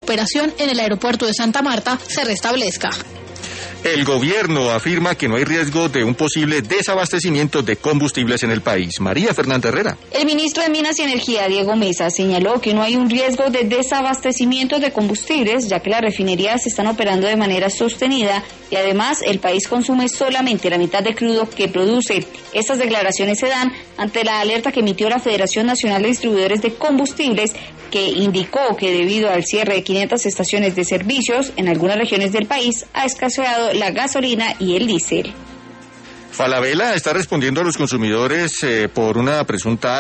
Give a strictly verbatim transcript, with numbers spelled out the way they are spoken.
operación en el aeropuerto de Santa Marta se restablezca. El gobierno afirma que no hay riesgo de un posible desabastecimiento de combustibles en el país. María Fernanda Herrera. El ministro de Minas y Energía, Diego Mesa, señaló que no hay un riesgo de desabastecimiento de combustibles, ya que las refinerías están operando de manera sostenida y además el país consume solamente la mitad de crudo que produce. Estas declaraciones se dan ante la alerta que emitió la Federación Nacional de Distribuidores de Combustibles, que indicó que debido al cierre de quinientas estaciones de servicios en algunas regiones del país ha escaseado la gasolina y el diésel. Falabella está respondiendo a los consumidores eh, por una presunta